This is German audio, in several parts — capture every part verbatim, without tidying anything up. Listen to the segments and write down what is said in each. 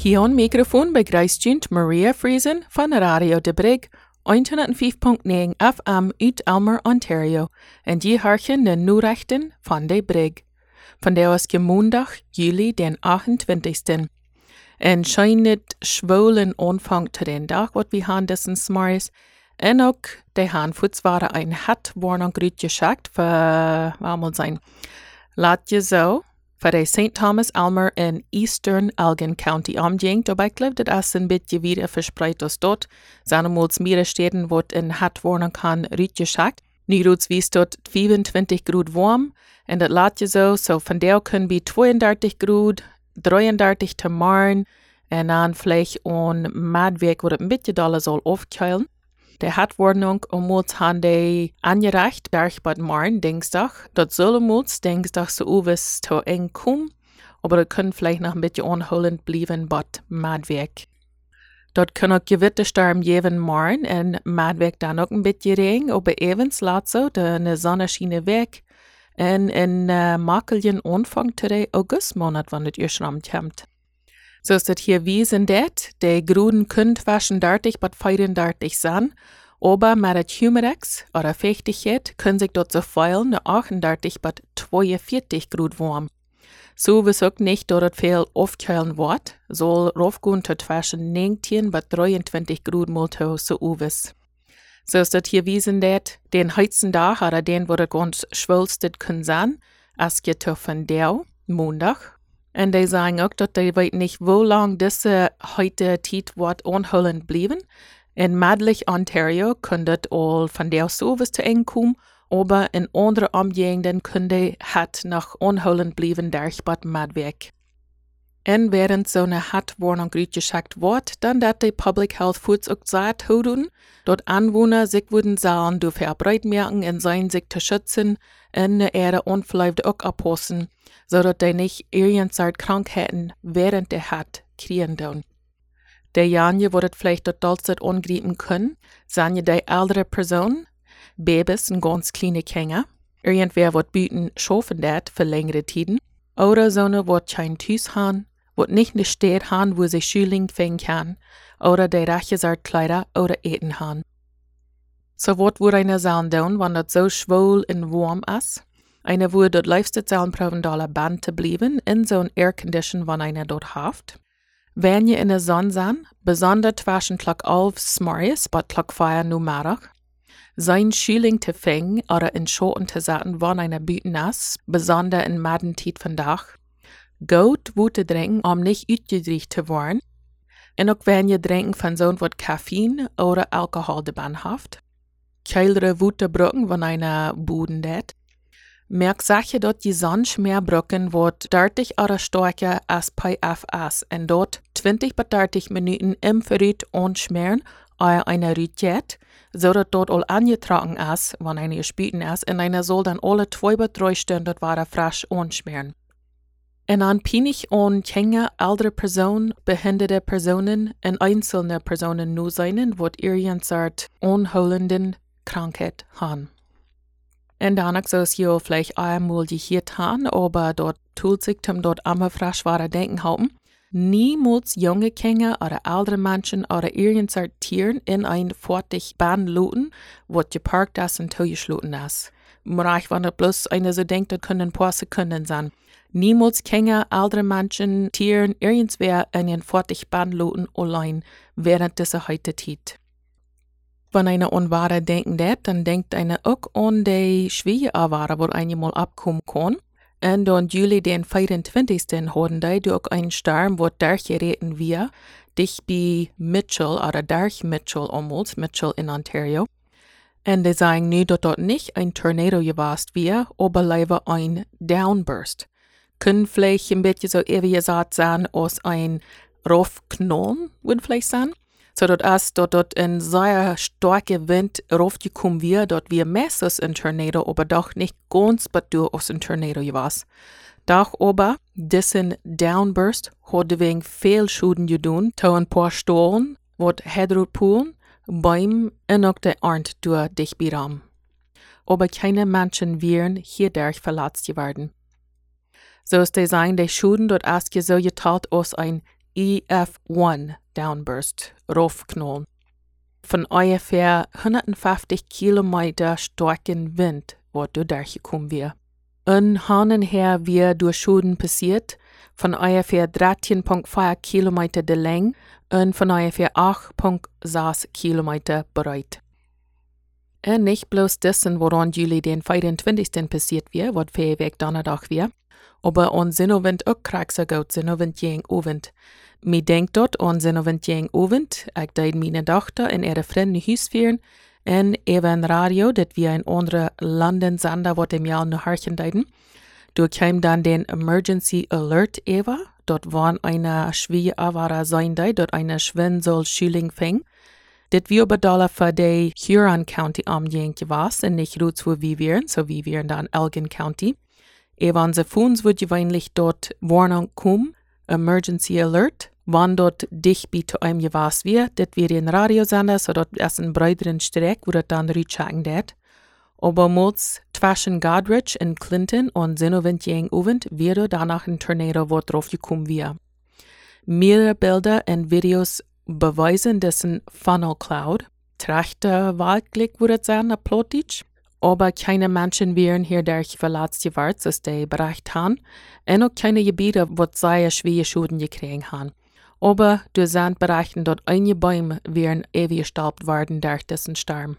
Hier aan microfoon begrüßt Maria Friesen van Radio de Brig, honderdvijf komma negen F M uit Elmer, Ontario, en die harken de nieuwrechten van de Brig. Vandaag is maandag, juli den achtentwintigsten. En schijnt schwolen aanvang te den dag wat we gaan dessen smaris. En ook de handvoets waren een hat worden uitgeschakt voor, wat moet zijn, laat je zo, voor de Saint Thomas Elmer in Eastern Elgin County omging, daarbij klopt het als een beetje weer verspreid is dort. Zijn moels meerdere steden wordt in hat worden kan uitgeschakt. Nu roets wie tot vierentwintig graden warm. En dat laat je zo, so vandaag kunnen we tweeëndertig graden, drieëndertig te morgen. En dan vleeg on maandweek wordt het een beetje dollar zal afkühlen. De hatwordnung ommoels han de aangereicht bergbad morgen dinsdag. Dat zullen moels dinsdag zo uwes to eng kom. Aber het kan vielleicht nog een beetje onholend blijven bad maandweek. Dat kan ook gewitterstorm geven morgen en maandweek dan ook een beetje regen. Aber evens laat zo de zonne schijnen weg. En in uh, makeljen aanvang te de augustmaand wanneer het uurschram komt. Zo is het hier wiesen dat de groenten kunt vijfendertig tot vierendertig zijn, aber met het humidex, oder fechtigheid, kunnen zich dat zoveel naar achtendertig tot tweeënveertig graden warm. Zo is ook niet dat het veel afkühlen wordt, zal raufgaan tot tussen negentien tot drieëntwintig graden multo zo uwes. Zo is het hier wiesen dat den heutsten dag, oder den wat het ganz schwulstet kan zijn, als je to vandaag, maandag. En die sagen ook dat die weet niet hoe lang deze heute tijd wordt onholend blijven. In Madlich, Ontario, kan dat al van der Service te eng komen, aber in andere omgevingen kan die het nog onholend blijven dergbad maatwerk. En während zo'n hatwoording uitgeschakt wordt, dan dat de Public Health Foods ook zaad houden, dat aanwoner zich worden zullen door verbreid merken en zijn zich te schützen en de erde onverlijfde ook oppassen, zodat die niet irgendeine Krankheiten während der hat kriegen doen. De janje wordt het vielleicht tot dolzet ongrijpen kunnen, zijn je de oudere persoon, babys en ganz kleine Kinder, irgendwer wordt buiten schoffen dat voor längere tijden, oder zo'n wordt geen thuis gaan, wordt niet in de stad gaan wo ze schuling vingen kan, oder de rechtjes kleider oder eten gaan. So wordt wordt eine zullen doen, wanneer het zo schwul en warm is. Eine wordt dat liefst zullen proben dollar band te blijven in zo'n aircondition wanneer eine dort haft. Wenn je in de zon zijn, besonders tussen klok elf s'morgens tot klok vier numiddag, zijn schuling te vingen oder in schoten te zetten wanneer eine buiten is, besonders in maandentijd vandaag. Goed woede drinken om niet uitgedreigd te worden. En ook wenn je drinken van zo'n wat caffeine oder alcohol de ban haft. Keilere woede brokken wanneer eine boeden dat. Merk zeg je dat je zonschmeer brokken wordt dertig oder sterker als P F S en dat twintig tot dertig minuten im verruit onschmeren oder eine Rütjet, zodat dat al aangetrokken is wanneer eine gespuiten is en eine soll dan alle twee tot drie stunden dat waren frisch onschmeren. En aan pinig on Kinder, oudere personen, behinderde personen en einzelne personen nu zijn, wat irgendeine soort onholende krankheid haben. En danach zoals je vielleicht einmal gehört haben, aber dort tut sich zum dort immer frisch wahre denken haben. Niemals junge Kinder oder ältere Menschen oder irgendeine Art Tieren in ein fertig Bahn looten, wat geparkt ist und zugeschlossen ist. Maar ich wenn bloß eine so denkt, das können ein paar Sekunden sein. Niemals Kinder, ältere Menschen, Tieren, irgendwer in ein fertig Bahn looten allein während dieser heute Zeit. Wenn eine an Ware denken dat, dann denkt eine auch an die schwere Ware, wo eine mal abkommen kann. Und dann Juli den vierentwintigsten hatten die auch einen Sturm, wo durchgeritten wir, dicht bei Mitchell, oder durch Mitchell almost, Mitchell in Ontario. Und die sagen nu, dass dort nicht ein Tornado gewesen wir, aber lieber ein Downburst. Können vielleicht ein bisschen so ewig gesagt sein, als ein Raufknallen, würde vielleicht sein. So dat als dat dat een sehr starke Wind raufgekommen wir, dat wir meistens ein Tornado, aber doch nicht ganz bedur aus ein Tornado was. Doch aber, diesen Downburst hat wegen viel Schuden gedaan, to ein paar Stollen, wat Hedropolen, Bäume und auch der Arndt durch dich biram. Aber keine Menschen wären hierdurch verletzt geworden. So ist die sagen, die Schuden dort erst so geteilt aus ein E F eins Downburst raufknallen. Von ungefähr hundertfünfzig Kilometer starken Wind, wo du durchgekommen wir. Und her wir durch Schuden passiert, von ungefähr dreizehn Komma vier Kilometer de Länge und von ungefähr acht Komma sechs Kilometer breit. Und nicht bloß dessen, woran Juli den vierundzwanzigsten passiert wir, was Fähigweg Donnerdag wir, aber on Sinnowind auch kraxer gaut Sinnowind jeng Ovend. Mi denkt dort on Sinnowind jeng Ovend, ich deid meine Tochter in ihre Freunde Hüs führen, en even Radio, dat wir ein andere Landensender, wat im Jahr noch harchen deiden. Du kam dann den Emergency Alert Eva, dort waren eine schwere Avara sein da, dort eine Schwindsel Schüling fing. Dat wir bedala für die Huron County am Jenke was, und nicht Roots, wo wir wären, so wie wir dann Elgin County. Evan se Funs wird gewöhnlich dort Warnung kommen, Emergency Alert, wann dort dich bi zu einem gewas wir, dat wir den Radiosender, so dort erst ein breiteren Streck, wo dort dann rütschhaken dat. Aber mols zwischen Godrich und Clinton und Sinnowind jeng Ovend wäre danach ein Tornado, wo drauf gekommen wir. Mehrere Bilder und Videos beweisen dessen Funnel Cloud. Trachte Waldglick würde sein, applauditsch. Aber keine Menschen wären hier durch verletzt geworden, als die bericht haben. Und auch keine Gebiete, wo sehr schwere Schäden gekriegt haben. Aber du sind berichten, dort einige Bäume wären ewig gestaubt worden durch diesen Sturm.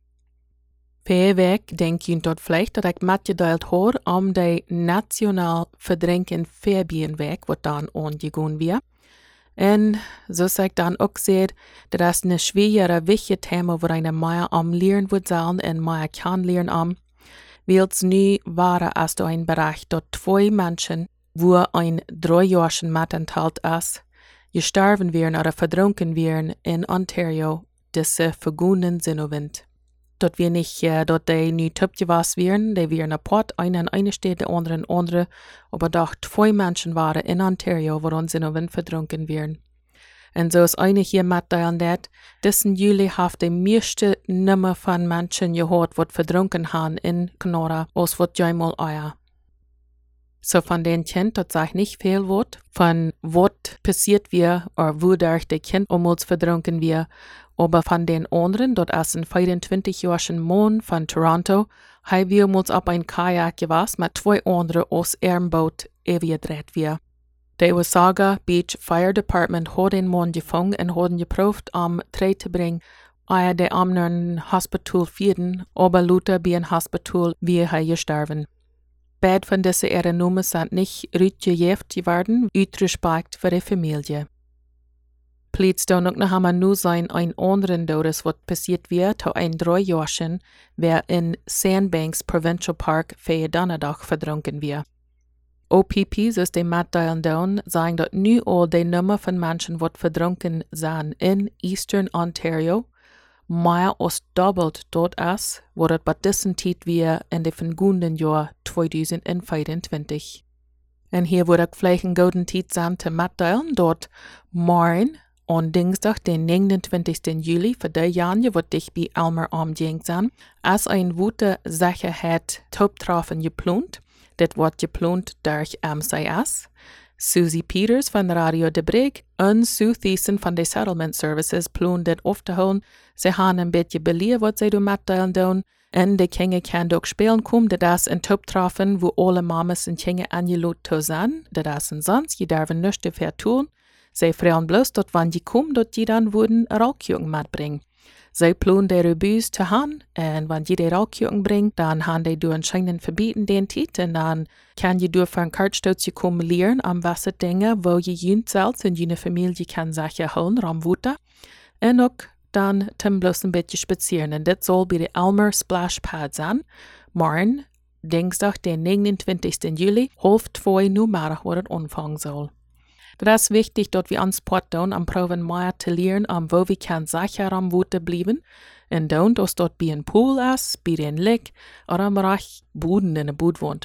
Fähigweg denke ich dort vielleicht, dass ich mitgeteilt habe, um die national verdrängen Färbienweg, was dann angegangen wird. Und so sag ich dann auch seht, dass es eine schwere, wichtige Thema, wo eine mehr am Lernen wird sein und mehr kann lernen am, weil es nie war, als du ein Bereich dort zwei Menschen, wo ein dreijährigen Mann enthält ist, gestorben wären oder verdrunken wären in Ontario, diese vergangenen Sinnowind. Dort wir nicht, äh, dort die nie töpje was wären, die wären apart, eine an eine Stadt, der andere an andere, aber doch zwei Menschen waren in Ontario, woran Sinnowind verdrunken wären. Und so ist eine hier mitteilen, dat, dessen Juli hat die meiste Nummer von Menschen gehört, die verdrunken haben in Kenora, als was jemals euer. So von den Kind, das sag nicht viel Wort, von was passiert wir, oder wodurch die Kind umals verdrunken wir, aber von den anderen, dort ist ein vierundzwanzigjährigen Mann von Toronto, haben wir uns auf ein Kajak gewasst mit zwei anderen aus ihrem Boot evakuiert wir. Die Wasaga Beach Fire Department hat den Mann gefangen und haben geprüft, um drei zu bringen, ehe die am ein Hospital führen, aber Luther bei ein Hospital wie er gestorben. Beide von diesen ihre Nummern sind nicht rückgejäft geworden, aus Respekt für die Familie. Pleits dann auch noch einmal nur sein ein anderen Todes, was passiert wird, to ein dreijährigen, wer in Sandbanks Provincial Park für Donnerdag verdrunken wird. O P Ps ist die Mitteilen down, sagen dort nu all die Nummer von Menschen, die verdrunken sind in Eastern Ontario, mehr als doppelt dort ist, wo das bei diesen Zeit wir in den vergangenen Jahr zwanzig vierundzwanzig. Und hier wurde vielleicht ein guten Zeit sein zu mitteilen, dort morgen, on Dienstag, den neunundzwanzigsten Juli, für die Jahre, wo dich bei Elmer umgehend sind, als ein gute Sicherheit Taubtrafen geplant. Das wird geplant durch M C S, Susie Peters von Radio de Brig und Sue Thiessen von den Settlement Services planen das aufzuholen. Sie haben ein bisschen beliehen, was sie mitteilen tun. Und die Kinder können auch spielen kommen, das ist ein Taubtrafen, wo alle Mamas und Kinder angeladen sind. Das ist sonst, die dürfen nichts dafür tun. Sie freuen bloß, dass wenn die kommen, dass die dann würden Rauchjungen mitbringen. Sie planen die Rebus zu haben, und wenn die die Rauchjungen bringen, dann haben die durch anscheinend verbieten den Titel, und dann kann die durch von Kartstutz kommen lernen, am was Dinge, wo je jünt selbst und jene Familie kann sicher holen, Ramwuta. Und auch dann zum bloß ein bisschen spazieren. Und das soll bei der Elmer Splash Pad sein. Morgen, Dienstag, den neunundzwanzigsten Juli, halb zwei Nummer, wo das anfangen soll. Das ist wichtig, dass wir uns Sport tun, am Proben mehr zu lernen, um wo wir kann sicher am Wute bleiben. Und dann, dass dort bei einem Pool ist, bei einem Lake oder am Bereich Boden in der Boot wohnt.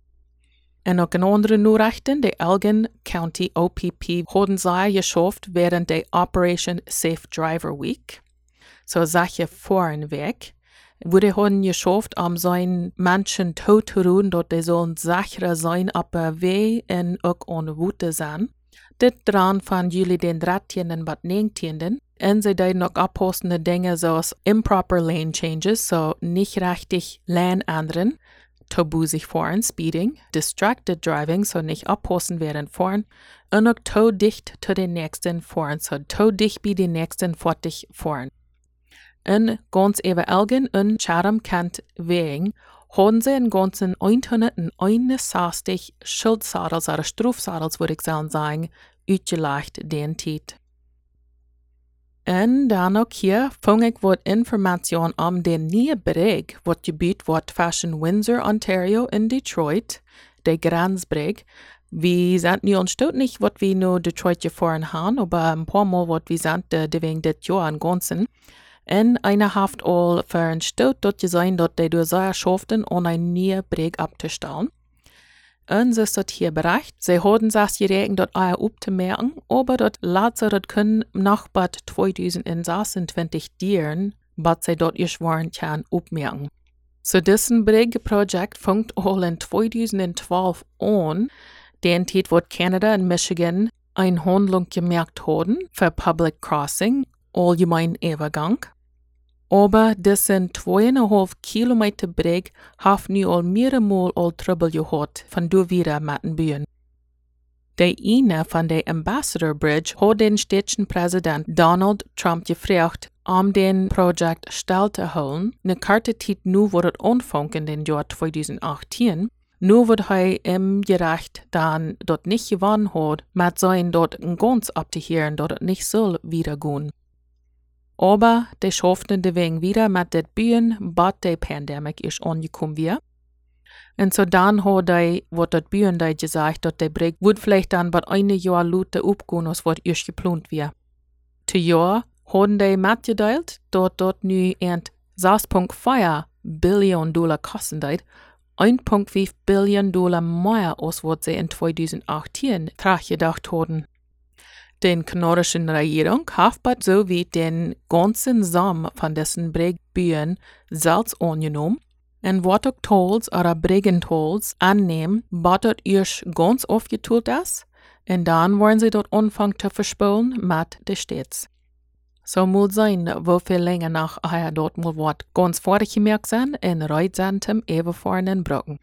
Und auch in anderen Nachrichten, die Elgin County O P P haben sie geschafft während der Operation Safe Driver Week. So Sache vornweg. Wo die haben geschafft, um seinen Menschen tot zu ruhen, dass die sollen sicherer sein, aber weh und auch ohne Wute sein. Dit dran van jullie den dertienden bat negentienden. En ze deed nog oppossende dingen zoals improper lane changes, so nicht richtig Lane ändern, tabu sich fahren, speeding, distracted driving, so nicht oppossen während fahren, und auch to dicht zu den nächsten fahren, so to dicht bei den nächsten fortig fahren. En ganz even elgen en charam kant wegen, hadden ze een ganzen honderdzestig schildsadels oder stroefsadels, würde ich sagen, uitgelegd den tijd. En dan ook hier vang ik wat informatie om den nieuwe brug wat gebied wordt tussen Windsor, Ontario en Detroit, de grensbrug. Wir sind nu ontstoot nicht, wat wir nu Detroit gefahren haben, aber ein paar Mal wat wir sind, de wegen dit Jahr an ganzen. En einer haft al für ein Stoot dort gesehen, dat de door sehr schaften, um ein nieuwe brug abzustellen. Und sie ist dort hier bereicht. Sie haben sich gerechnet, dort auch aufzumerken, aber dort lässt sie dort können nach bad zwanzig sechsundzwanzig dieren, was sie dort geschworen kann, aufmerken. So diesen Brückenprojekt fängt all in zweitausendzwölf an, den Zeit, wo Kanada und Michigan eine Handlung gemerkt haben für Public Crossing, allgemein Übergang. Aber diesen zweieinhalb Kilometer Brug hat nu al mehrere al Trouble gehad van du wieder mit den Bühnen. Der eine von der Ambassador Bridge hat den städtischen Präsident Donald Trump gefragt, um den Projekt still zu holen. Ne karte Zeit nu wird es anfangen in den Jahr zweitausendachtzehn. Nu wird er ihm gerecht, dann dort nicht gewonnen hat, mit sein dort ganz abzuhören, dort nicht soll wiedergehen. Aber die schafften deswegen wieder mit den Bühnen, bis die Pandemie ist angekommen wir. Und so dann hat die, was die Bühnen die gesagt, dass die Brücke wird vielleicht dann bei einem Jahr lauter aufgehen, als was erst geplant wird. Zu Jahr haben die mitgeteilt, dass dort nu sechs Komma vier Billionen Dollar kosten wird, eins Komma fünf Billionen Dollar mehr, als was sie in zweitausendachtzehn gedacht hatten. Den kanadischen Regierung hat so wie den ganzen Samen von dessen Bregbühen selbst angenommen und wird auch Tolls oder Bregentolls annehmen, was dort erst ganz aufgeteilt ist, und dann wollen sie dort anfangen zu verspülen mit den Städten. So muss sein, wo viel länger nach er dort mal wird ganz fertig gemerkt sein und reit sein zum ebenfahrenden Brücken.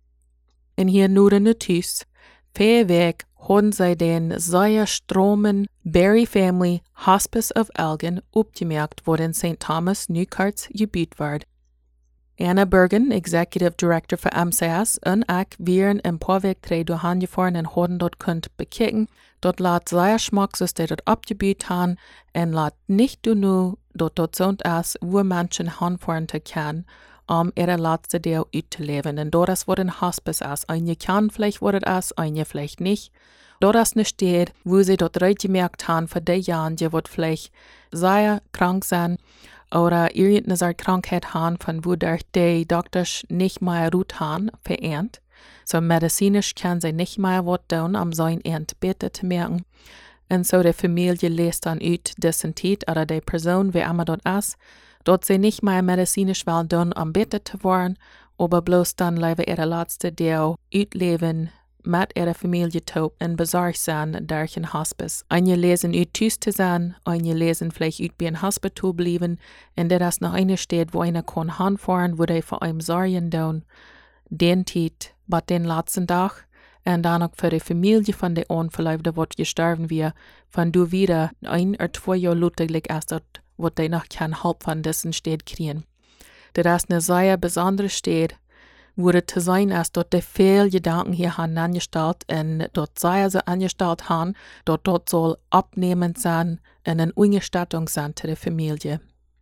Und hier nur eine Notiz. Vier Weg haben sie den sehr stromen Berry Family Hospice of Elgin aufgemerkt, wo in Saint Thomas, Newcarts Gebiet wird. Anna Bergen, Executive Director für M C S, und ich wären im Vorweg drei durchgefahren und haben dort könnt bekicken. Dort lässt sehr Schmack, dass die dort abgebiet haben, und lässt nicht nur dort dort so ist, wo Menschen hinfahren können, um ihre letzte Day auszuleben. Und dort ist, wo ein Hospice ist. Eine kann vielleicht, wo das ist, eine vielleicht nicht. Dort ist eine Stadt, wo sie dort gemerkt haben, für die Jahre, die vielleicht sehr krank sind oder irgendeine Krankheit haben, von wo die Doktor nicht mehr Ruhe haben, verernt. So medizinisch kann sie nicht mehr was tun, um sein Ent besser zu merken. Und so die Familie lässt dann aus dessen Zeit oder die Person, wer immer dort ist, dort sie nicht mehr medizinisch will tun, um besser zu werden, aber bloß dann leben ihre letzte Day ausleben mit ihrer Familie taub und besorgt sein durch ein Hospice. Einige lesen ut tüß zu sein, einige lesen vielleicht ut bei ein Hospital bleiben, und das noch eine steht, wo einer kann hinfahren, wo die vor einem sorgen tun, den Zeit, bei den letzten Tag, und dann auch für die Familie von der Unverleibten, die gestorben wir, von du wieder ein oder zwei Jahre lutterlich erst dort, wo die noch kein Halb von dessen Stadt kriegen. Das ist eine sehr besondere Stadt, wo es zu sein ist, dort die viele Gedanken hier haben angestellt und dort sehr sie angestellt haben, dort dort soll abnehmend sein und eine Ungestattung sein zu der Familie.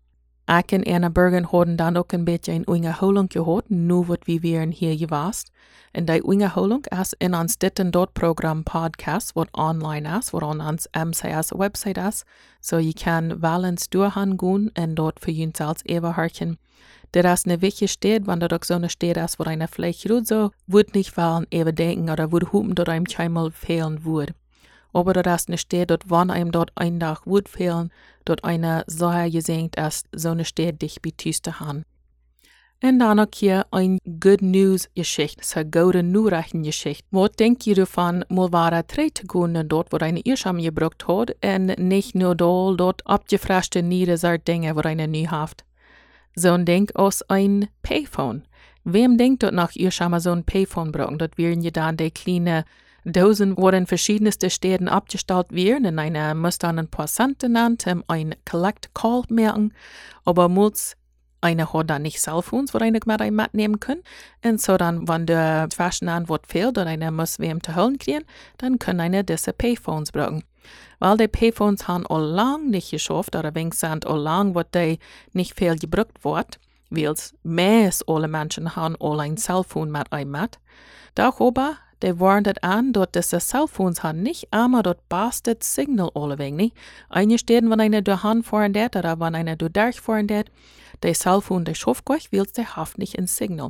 Ich und Anna Bergen haben dann auch ein bisschen eine Ungeholung gehabt, nur was wir hier gewesen. Und die Ungeholung ist in uns dritten dort Programm Podcast, was online ist, was an uns M C S Website ist. So ihr kann valens durchgehen und dort für uns als überhören. Das ist eine wichtige Stadt, wenn dort auch so eine Stadt ist, wo eine vielleicht so wird nicht wollen, überdenken oder würde hupen, dort einem keinmal fehlen würde. Aber dort ist eine Stadt, dort wann einem dort ein Tag wird fehlen, dort eine sehr gesegnet ist, so eine Stadt dich betüst zu haben. En dan ook hier een good news geschicht, so gode Nachrichten geschicht. Wat denk je ervan, mal waren drei te gaan dort, wo eine Irrscham gebruikt hat, en nicht nur dort, dort abgefraschte niedersart Dinge, wo eine nie haft. So ein Denk aus ein Payphone. Wem denkt dort nach Irrscham so ein Payphone brauchen? Dort werden ja dann die kleine Dosen, wo in verschiedensten Städten abgestellt werden, und einer muss dann ein paar Cent genannt, um ein Collect Call merken, aber muss eine hat dann nicht Cellphones, wo eine mit einem mitnehmen können. Und so dann, wenn der Fashion an wird fehlt oder eine muss wem zu holen kriegen, dann können eine diese Payphones brauchen. Weil die Payphones haben auch lang nicht geschafft, oder wenigstens auch lang, wo die nicht viel gebraucht wird, weil meist alle Menschen haben auch ein Cellphone mit einem mit. Doch aber, die waren das an, dort diese Cellphones haben nicht einmal dort bastet Signal alle wegen nicht. Einige Städten, wenn eine durch Hand fahren det, oder wenn eine durch Dach fahren det, die Cellphone, die schafft gleich, weil sie haft nicht in Signal.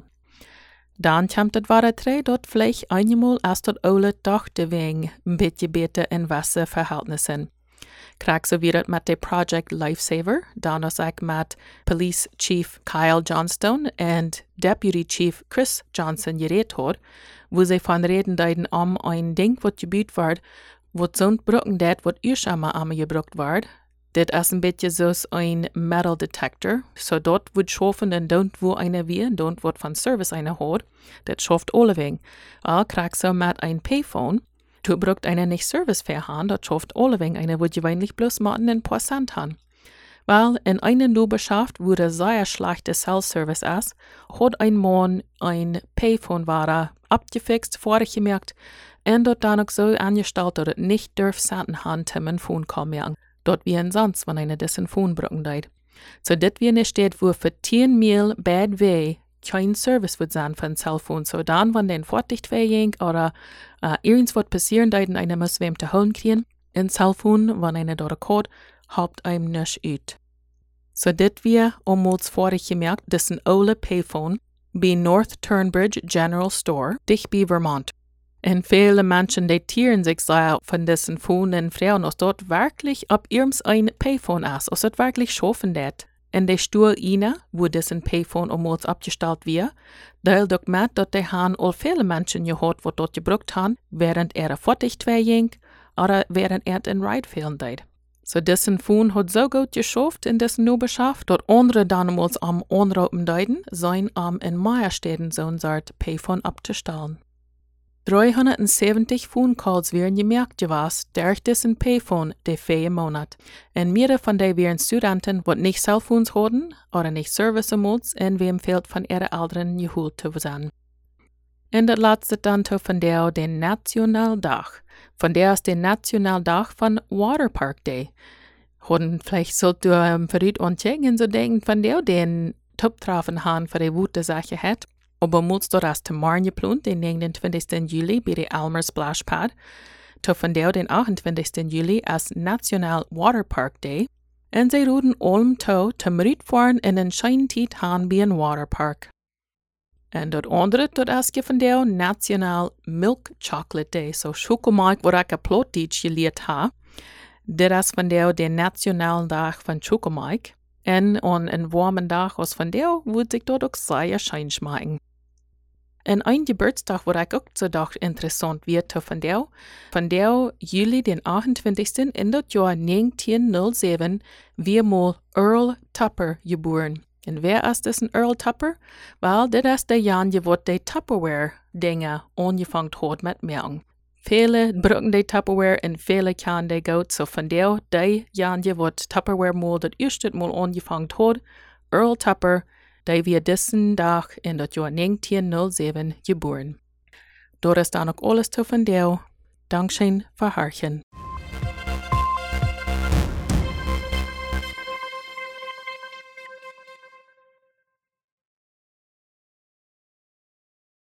Dann kommt das wahre drei dort vielleicht einmal erst dort alle dachte wegen ein bisschen besser in Wasserverhältnissen. Krieg so wieder mit dem Project Lifesaver, dann auch ich mit Police Chief Kyle Johnstone und Deputy Chief Chris Johnson geredet hat, wo sie von reden deuten um ein Ding, was gebiet wird, was so ein Brücken det, was ihr schon mal einmal gebraucht wird. Das ist ein bisschen so ein Metal Detector. So dort wird schaffen, und dort wo eine wir, und dort wird von Service eine hat, das schafft alle wegen. All krieg so mit ein Payphone. Du braucht eine nicht Service fair haben, das schafft alle wegen. Eine wird gewöhnlich bloß mal ein paar Cent haben. Weil in einer Nachbarschaft, wo der sehr schlechte Cell-Service ist, hat ein Mann ein Payphone-Ware abgefixt, vorgemerkt, und dort dann auch so angestellt, dass es nicht darf Centen haben, um ein Phone call merken. Dort wie ein sonst, wenn eine dessen Phone brauchen deit. So das wie eine Stadt, wo für zehn Mil bad way kein Service wird sein von Cellphone. So dann, wenn den fortdicht weggeht oder uh, irgendwas passieren deit und einer muss wem zu holen kriegen, ein Cellphone, wenn einer dort kommt, habt einem nicht ut. So das wir, ummals vorig gemerkt, das ein ole Payphone bei North Turnbridge General Store, dicht bei Vermont. Und viele Menschen datieren sich sehr von diesen Phone und Frauen, dass dort wirklich ab ihrem ein Payphone ist, dass dort wirklich schaffen det. Und die Stuhl inne, wo diesen Payphone ummals abgestellt wird, da doch mit, dass die haben all viele Menschen gehört, die dort gebraucht haben, während er fortdicht ging oder während er in Ride fehlen deit. So diesen Phone hat so gut geschafft in diesen Nachbarschaft, dass andere dann ummals am Anraupen deuten, sein am in Meierstädten so ein Sort Payphone abzustellen. dreihundertsiebzig Phone Calls werden gemerkt gewesen durch diesen Payphone den vier Monat. Und mehrere von denen wären Studenten, die nicht Cellphones hatten oder nicht Service amots und wem fehlt von ihren Eltern geholt zu sein. Und das letzte dann von der den Nationaltag. Von der ist der Nationaltag von Waterpark Day. Hatten vielleicht sollt du ähm, verrückt und checken so denken, von der den Top-Treffen haben für die gute Sache hat. Aber muss dort erst morgen geplant, den neunundzwanzigsten Juli bei der Almer Splashpad. To von der den achtundzwanzigsten Juli als National Waterpark Day. Und sie ruden allem to zum Riedfahren in den Scheintid haben bei einem Waterpark. Und dort andere dort erst von der National Milk Chocolate Day. So Schokomark, wo ich ein Plotdeutsch gelehrt habe. Das ist von der den Nationalen Tag von Schokomark. Und an einen warmen Tag aus von der würde sich dort auch sehr schön schmecken. Und ein Geburtstag, wo ich auch so dachte, interessant wird, von der, von der Juli den achtundzwanzigsten in das Jahr neunzehnhundertsieben, wir mal Earl Tupper geboren. Und wer ist das ein Earl Tupper? Weil das ist der Jahr, wo die Tupperware-Dinge angefangen hat mit merken. Viele brauchen die Tupperware und viele kann die gut. So von der, die Jahr, wo Tupperware mal das erste Mal angefangen hat, Earl Tupper, der wir diesen Tag in das Jahr neunzehnhundertsieben geboren. Dort ist dann auch alles zu von der. Dankeschön für Harchen.